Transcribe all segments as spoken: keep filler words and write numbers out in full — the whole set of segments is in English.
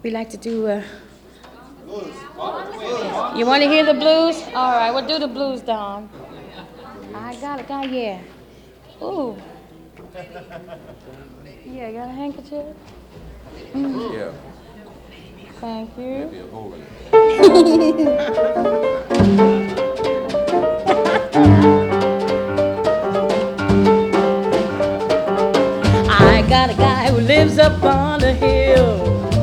We like to do, uh, you want to hear the blues? All right, we'll do the blues, Don. I got a guy, yeah. Ooh. Yeah, got a handkerchief? Mm. Yeah. Thank you. Maybe a hole in it. I got a guy who lives up on the hill.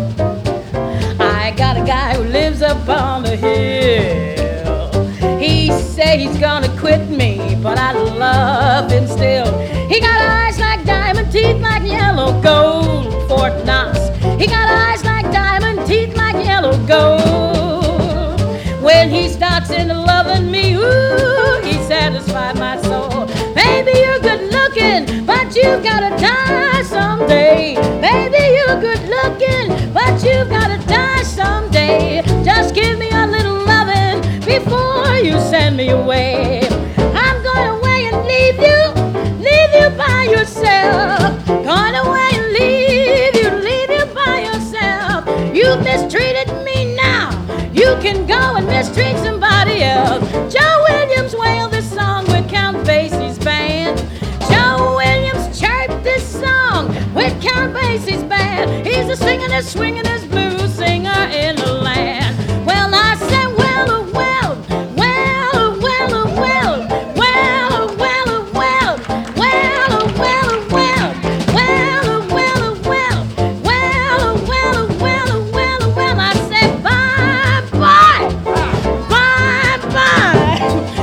I got a guy who lives up on the hill. He said he's gonna quit me, but I love him still. He got eyes like diamond, teeth like yellow gold, Fort Knox. He got eyes like diamond, teeth like yellow gold. When he starts into loving me, ooh, he satisfied my soul. Baby, you're good looking, but you've gotta die someday. Baby, you're good looking, but you've gotta die someday. Just give me a little loving before you send me away. I'm going away and leave you, leave you by yourself. Going away and leave you, leave you by yourself. You mistreated me now, you can go and mistreat somebody else. Joe Williams wailed this song with Count Basie's band. Joe Williams chirped this song with Count Basie's band. He's the singingest, swingingest blues singer in the land. Well, I said, well, oh, well, well, oh, well, oh, well, well, oh, well, oh, well, well, oh, well, oh, well, well, oh, well, oh, well, well, oh, well, oh, well, oh, well, oh, well. I said, bye, bye, bye, bye,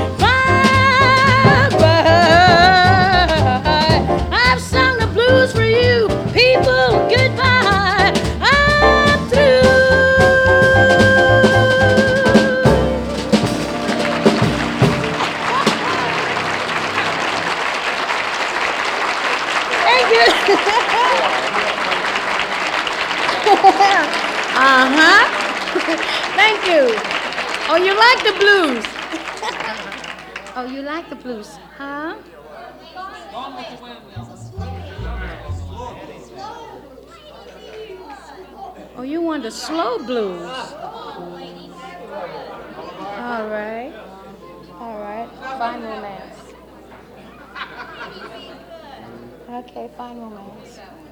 bye, bye. I've sung the blues for you, people, goodbye. I'm through. Thank you. Uh-huh. Thank you. Oh, you like the blues? Oh, you like the blues, huh? Oh, you want the slow blues? All right. All right. Fine romance. Okay, fine romance.